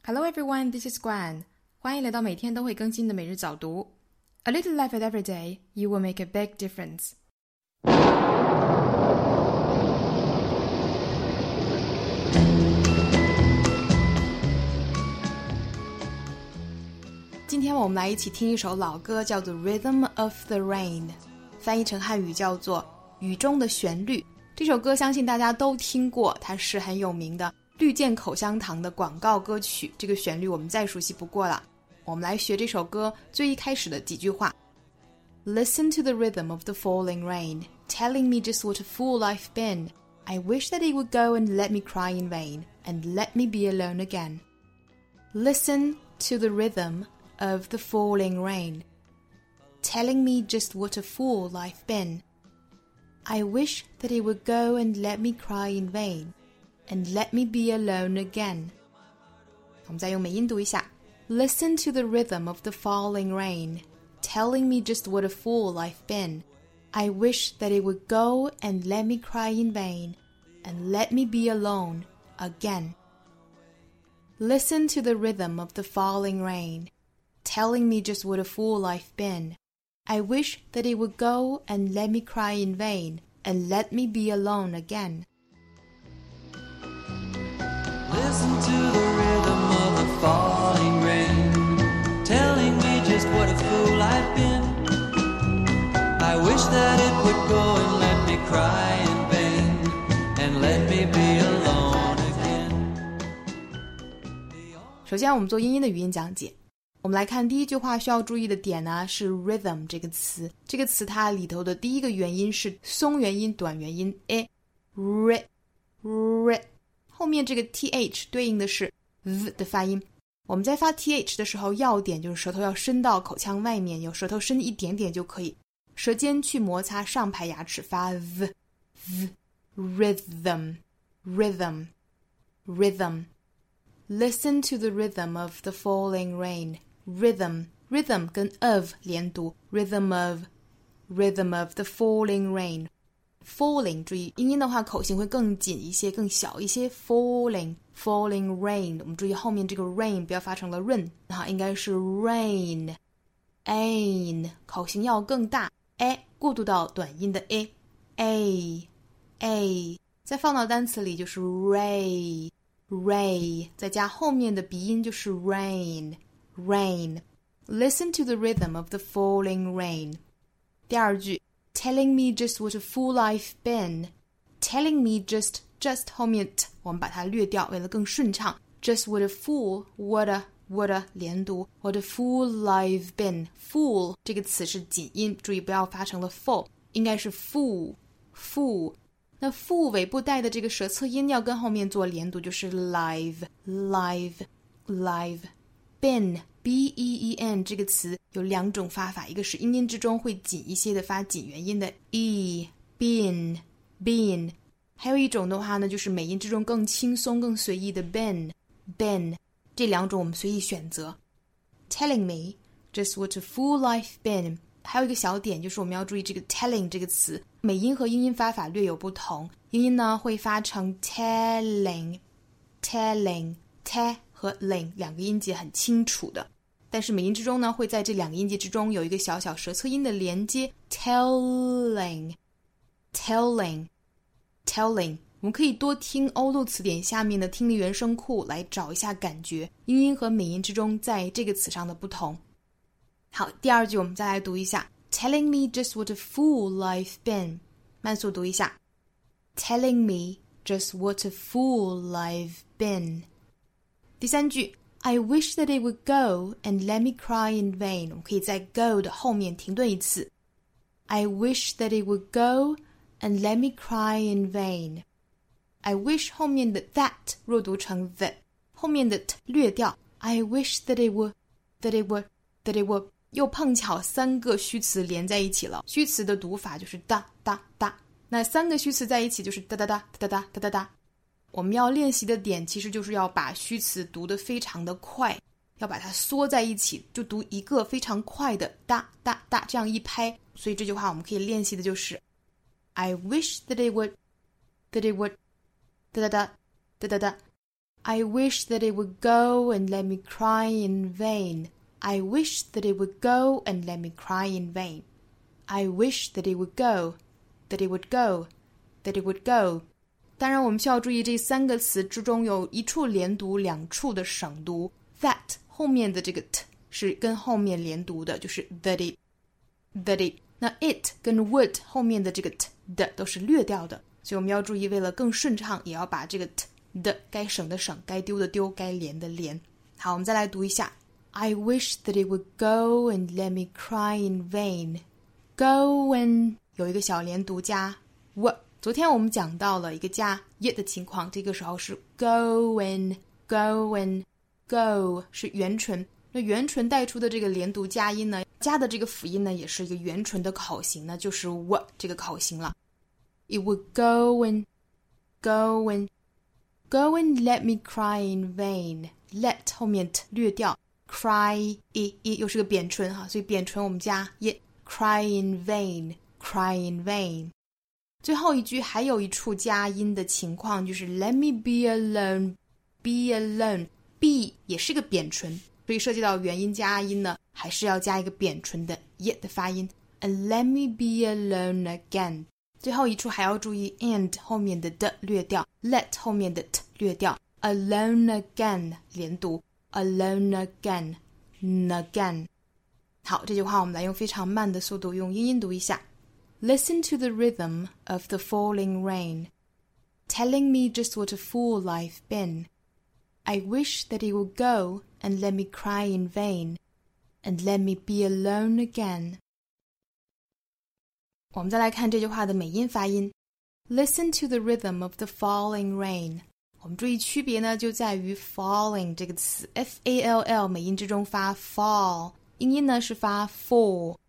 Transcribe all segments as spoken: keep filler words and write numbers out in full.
Hello everyone, this is Guan. 欢迎来到每天都会更新的每日早读。A little effort every day, you will make a big difference. 今天我们来一起听一首老歌，叫做 Rhythm of the Rain， 翻译成汉语叫做雨中的旋律。这首歌相信大家都听过，它是很有名的绿箭口香糖的广告歌曲，这个旋律我们再熟悉不过了。我们来学这首歌最一开始的几句话。 Listen to the rhythm of the falling rain, telling me just what a fool I've been. I wish that it would go and let me cry in vain, and let me be alone again. Listen to the rhythm of the falling rain, telling me just what a fool I've been. I wish that it would go and let me cry in vain,And let me be alone again. 我们再用美音读一下。 Listen to the rhythm of the falling rain, telling me just what a fool I've been. I wish that it would go and let me cry in vain, and let me be alone again. Listen to the rhythm of the falling rain, telling me just what a fool I've been. I wish that it would go and let me cry in vain, and let me be alone again.Listen to the rhythm of the falling rain, telling me just what a fool I've been. I wish that it would go and let me cry in vain, and let me be alone again. 首先我们做英音的语音讲解。我们来看第一句话需要注意的点呢，是 rhythm 这个词。这个词它里头的第一个元音是松元音、短元音 a r r，后面这个 th 对应的是 v 的发音。我们在发 th 的时候，要点就是舌头要伸到口腔外面，有舌头伸一点点就可以，舌尖去摩擦上排牙齿发 v v rhythm rhythm rhythm. Listen to the rhythm of the falling rain. Rhythm rhythm 跟 of 连读， rhythm of rhythm of the falling rain.Falling 注意音音的话口型会更紧一些更小一些 falling falling rain 我们注意后面这个 rain 不要发成了润，应该是 rain ain 口型要更大 a 过渡到短音的 a a a 再放到单词里就是 ray ray 再加后面的鼻音就是 rain rain. Listen to the rhythm of the falling rain. 第二句Telling me just what a fool I've been. Telling me just, just 后面 t 我们把它略掉，为了更顺畅。Just what a fool, what a, what a 连读 What a fool I've been. Fool 这个词是紧音，注意不要发成了 fool， 应该是 fool, fool。那 fool 尾部带的这个舌侧音要跟后面做连读，就是 live, live, live. Been, b e e n 这个词有两种发法，一个是音音之中会紧一些的发紧元音的 e been been， 还有一种的话呢就是美音之中更轻松更随意的 been been， 这两种我们随意选择。 Telling me just what a fool I've been， 还有一个小点就是我们要注意这个 telling 这个词美音和英音发法略有不同，英音呢会发成 telling telling te和 ling 两个音节很清楚的，但是美音之中呢会在这两个音节之中有一个小小舌侧音的连接 telling telling telling。 我们可以多听欧陆词典下面的听力原声库来找一下感觉英音和美音之中在这个词上的不同。好，第二句我们再来读一下 Telling me just what a fool I've been， 慢速读一下 Telling me just what a fool I've been。第三句 I wish that it would go and let me cry in vain， 我们可以在 go 的后面停顿一次 I wish that it would go and let me cry in vain。 I wish 后面的 that 弱读成 the， 后面的 t 略掉 I wish that it would that it would that it would， 又碰巧三个虚词连在一起了，虚词的读法就是哒哒哒，那三个虚词在一起就是哒哒哒哒哒哒哒哒。我们要练习的点其实就是要把虚词读得非常的快，要把它缩在一起，就读一个非常快的哒哒哒这样一拍。所以这句话我们可以练习的就是 I wish that it would that it would 哒哒哒哒哒哒 I wish that it would go and let me cry in vain. I wish that it would go and let me cry in vain. I wish that it would go, that it would go, that it would go. 当然我们需要注意这三个词之中有一处连读，两处的省读。That 后面的这个 t 是跟后面连读的，就是 that it, that it. 那 it 跟 would 后面的这个 t 的都是略掉的，所以我们要注意，为了更顺畅，也要把这个 t 的该省的省，该丢的丢，该连的连。好，我们再来读一下。I wish that it would go and let me cry in vain. Go and 有一个小连读加 w。昨天我们讲到了一个加 y 的情况，这个时候是 go and go and go 是圆唇。那圆唇带出的这个连读加音呢，加的这个辅音呢，也是一个圆唇的口型呢，就是 w 这个口型了。It would go and go and go and let me cry in vain. Let 后面 t 略掉 cry i i 又是个扁唇哈，所以扁唇我们加 y cry in vain, cry in vain。最后一句还有一处加音的情况，就是 let me be alone, be alone. be 也是个扁唇，所以涉及到元音加音呢，还是要加一个扁唇的 y 的发音。And let me be alone again. 最后一处还要注意 and 后面的的略掉， let 后面的 t 略掉， alone again 连读， alone again, again。 好，这句话我们来用非常慢的速度用音音读一下。Listen to the rhythm of the falling rain, telling me just what a fool I've been. I wish that it would go and let me cry in vain, and let me be alone again. 我们再来看这句话的美音发音。Listen to the rhythm of the falling rain. 我们注意区别呢，就在于 falling 这个词 F A L L 美音之中发 fall， 音音呢是发 fall,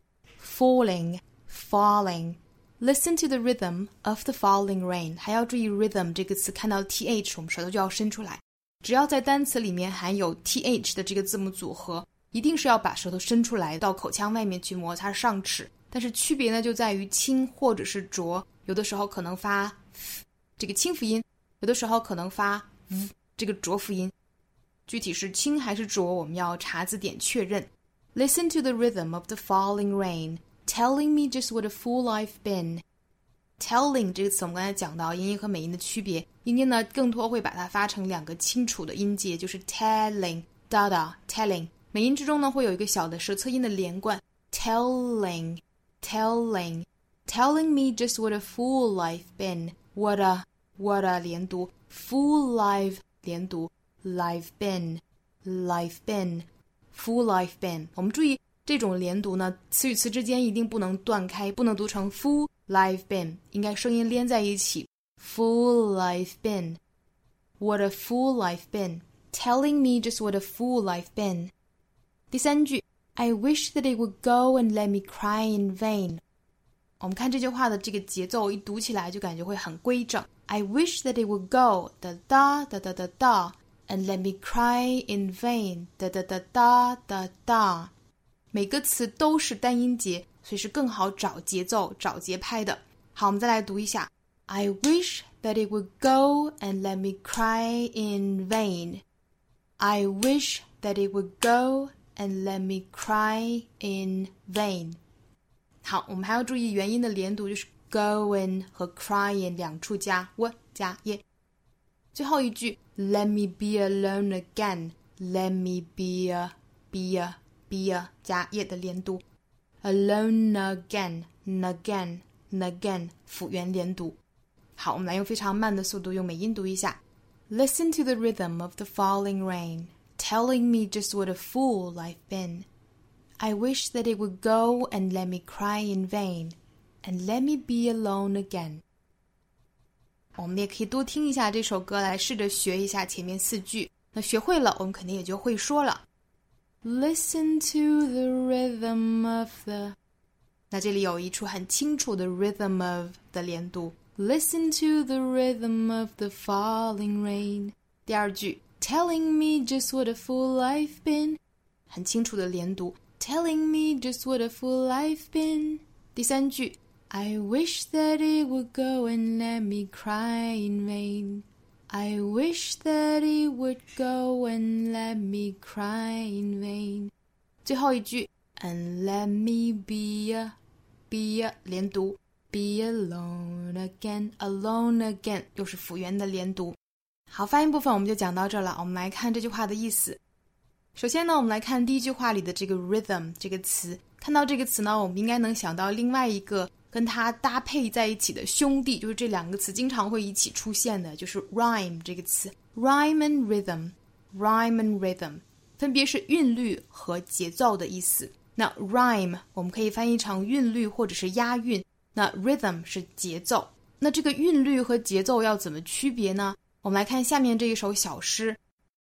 falling, falling. Listen to the rhythm of the falling rain. 还要注意 rhythm 这个词，看到 th 我们舌头就要伸出来，只要在单词里面含有 th 的这个字母组合，一定是要把舌头伸出来到口腔外面去摩擦上齿。但是区别呢就在于轻或者是浊，有的时候可能发 f 这个清辅音，有的时候可能发 v 这个浊辅音。具体是轻还是浊，我们要查字典确认。Listen to the rhythm of the falling rain, telling me just what a fool I've been. Telling 这个词我们刚才讲到音音和美音的区别，音音呢更多会把它发成两个清楚的音节，就是 telling, da da, telling。美音之中呢会有一个小的舌侧音的连贯 telling, telling, telling me just what a fool I've been. What a, what a 连读 fool I've 连读 I've been, I've been, fool I've been。 我们注意这种连读呢，词与词之间一定不能断开，不能读成 fool I've been， 应该声音连在一起 fool I've been, what a fool I've been, telling me just what a fool I've been。 第三句 I wish that it would go and let me cry in vain。 我们看这句话的这个节奏一读起来就感觉会很规整。 I wish that it would go da da da da da da and let me cry in vain da da da da da da。 每个词都是单音节，所以是更好找节奏找节拍的。好，我们再来读一下 I wish that it would go and let me cry in vain. I wish that it would go and let me cry in vain. 好，我们还要注意元音的连读，就是 going 和 crying 两处加 w 加 y。 最后一句 let me be alone again, let me be a, be a, be a 加 y 的连读 alone again, again, again 辅元连读。好，我们来用非常慢的速度用美音读一下 Listen to the rhythm of the falling rain, telling me just what a fool I've been. I wish that it would go and let me cry in vain, and let me be alone again. 我们也可以多听一下这首歌，来试着学一下前面四句。那学会了，我们肯定也就会说了。Listen to the rhythm of the， 那这里有一处很清楚的 rhythm of 的连读。Listen to the rhythm of the falling rain。 第二句 Telling me just what a fool I've been， 很清楚的连读 Telling me just what a fool I've been。 第三句 I wish that it would go and let me cry in vain。 I wish that it would go and let me cry in vain. 最后一句 And let me be a, be a 连读 Be alone again, alone again 又是辅元的连读。好，发音部分我们就讲到这了，我们来看这句话的意思。首先呢，我们来看第一句话里的这个 rhythm 这个词。看到这个词呢，我们应该能想到另外一个跟它搭配在一起的兄弟，就是这两个词经常会一起出现的，就是 rhyme 这个词。 Rhyme and rhythm, rhyme and rhythm 分别是韵律和节奏的意思。那 rhyme 我们可以翻译成韵律或者是押韵，那 rhythm 是节奏。那这个韵律和节奏要怎么区别呢？我们来看下面这一首小诗。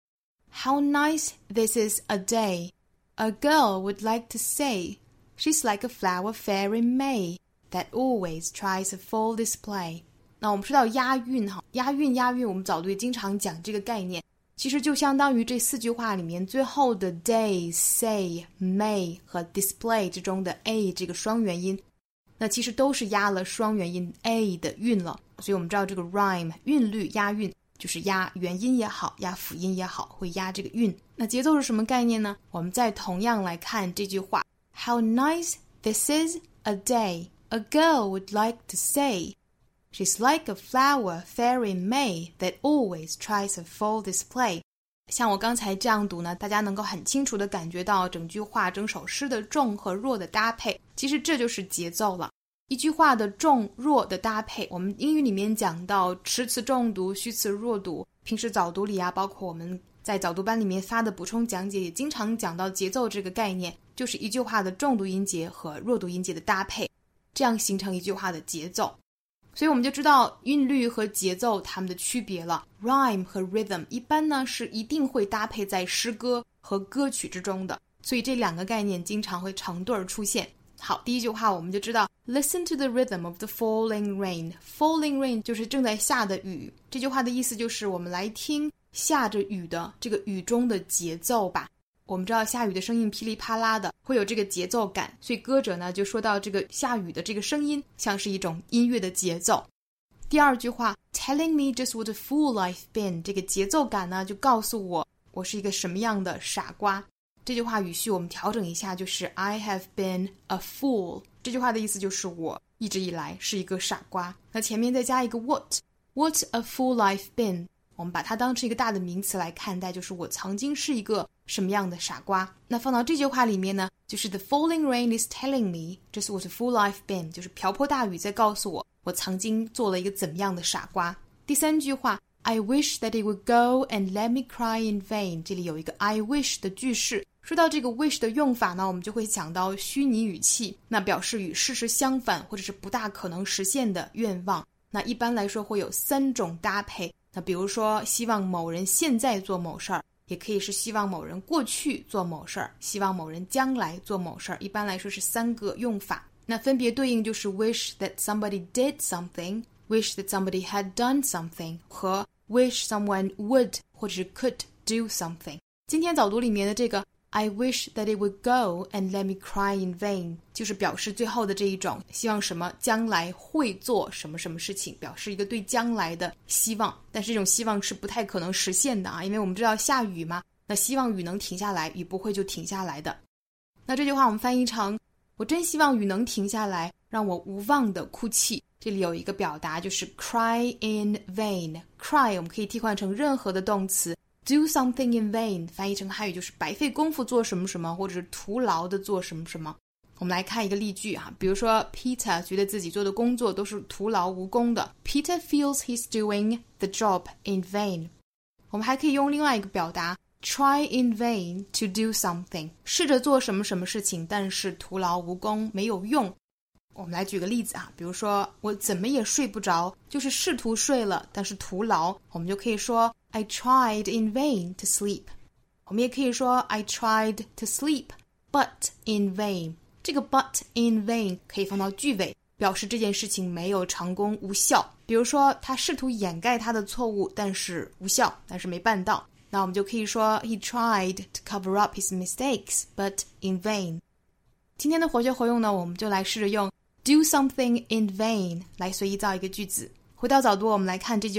How nice this is a day, a girl would like to say, she's like a flower fair in May, that always tries a full display. 那我们说到押韵哈，押韵押韵我们早读也经常讲这个概念，其实就相当于这四句话里面最后的 day, say, may 和 display 之中的 a 这个双元音，那其实都是押了双元音 a 的韵了。所以我们知道这个 rhyme 韵律押韵就是押元音也好，押辅音也好，会押这个韵。那节奏是什么概念呢？我们再同样来看这句话 How nice this is a day, a girl would like to say, she's like a flower fair in May, that always tries a full display. 像我刚才这样读呢，大家能够很清楚地感觉到整句话整首诗的重和弱的搭配，其实这就是节奏了。一句话的重弱的搭配，我们英语里面讲到迟词重读，虚词弱读，平时早读里啊，包括我们在早读班里面发的补充讲解也经常讲到节奏这个概念，就是一句话的重读音节和弱读音节的搭配，这样形成一句话的节奏。所以我们就知道韵律和节奏它们的区别了。 Rhyme 和 rhythm 一般呢是一定会搭配在诗歌和歌曲之中的，所以这两个概念经常会成对儿出现。好，第一句话我们就知道 Listen to the rhythm of the falling rain. Falling rain 就是正在下的雨，这句话的意思就是我们来听下着雨的这个雨中的节奏吧。我们知道下雨的声音噼里啪啦的，会有这个节奏感，所以歌者呢就说到这个下雨的这个声音像是一种音乐的节奏。第二句话 Telling me just what a fool I've been. 这个节奏感呢就告诉我我是一个什么样的傻瓜。这句话语序我们调整一下，就是 I have been a fool. 这句话的意思就是我一直以来是一个傻瓜。那前面再加一个 what. What a fool I've been. 我们把它当成一个大的名词来看待，就是我曾经是一个什么样的傻瓜。那放到这句话里面呢，就是 The falling rain is telling me just what a fool I've been. 就是瓢泼大雨在告诉我我曾经做了一个怎么样的傻瓜。第三句话I wish that it would go and let me cry in vain. 这里有一个 I wish 的句式。说到这个 wish 的用法呢，我们就会想到虚拟语气，那表示与事实相反或者是不大可能实现的愿望。那一般来说会有三种搭配，那比如说希望某人现在做某事儿，也可以是希望某人过去做某事儿，希望某人将来做某事儿，一般来说是三个用法。那分别对应就是 wish that somebody did something, wish that somebody had done something 和 wish someone would 或者是 could do something。 今天早读里面的这个I wish that it would go and let me cry in vain 就是表示最后的这一种希望什么将来会做什么什么事情，表示一个对将来的希望，但是这种希望是不太可能实现的啊，因为我们知道下雨嘛，那希望雨能停下来，雨不会就停下来的。那这句话我们翻译成我真希望雨能停下来，让我无望的哭泣。这里有一个表达就是 cry in vain. Cry 我们可以替换成任何的动词， do something in vain 翻译成汉语就是白费功夫做什么什么，或者是徒劳的做什么什么。我们来看一个例句啊，比如说 Peter 觉得自己做的工作都是徒劳无功的， Peter feels he's doing the job in vain. 我们还可以用另外一个表达Try in vain to do something. 试着做什么什么事情，但是徒劳无功，没有用。我们来举个例子啊，比如说我怎么也睡不着，就是试图睡了，但是徒劳，我们就可以说 I tried in vain to sleep. 我们也可以说 I tried to sleep, but in vain. 这个 but in vain 可以放到句尾，表示这件事情没有成功，无效。比如说他试图掩盖他的错误，但是无效，但是没办到。那我们就可以说 He tried to cover up his mistakes, but in vain. 今天的活学活用呢，我们就来试着用 do something in vain 来随意造一个句子。回到早读，我们来看这句话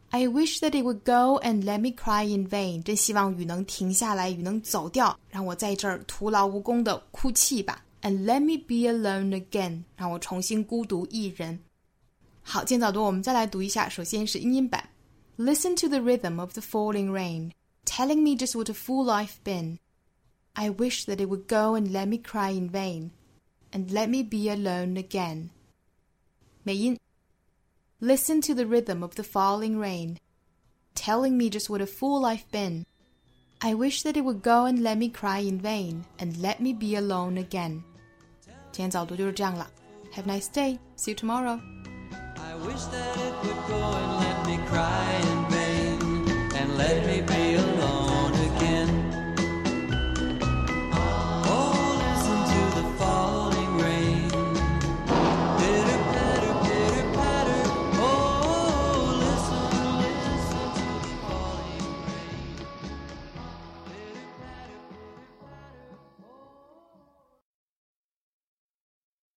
I wish that it would go and let me cry in vain. 真希望雨能停下来，雨能走掉，让我在这儿徒劳无功的哭泣吧。And let me be alone again. 让我重新孤独一人。好，今天早读我们再来读一下。首先是英音版。Listen to the rhythm of the falling rain, telling me just what a fool I've been. I wish that it would go and let me cry in vain, and let me be alone again. 美音。Listen to the rhythm of the falling rain, telling me just what a fool I've been. I wish that it would go and let me cry in vain, and let me be alone again. 今天早读就是这样了。Have a nice day. See you tomorrow. I wish that it would go and let me cry in vain, and let me be alone.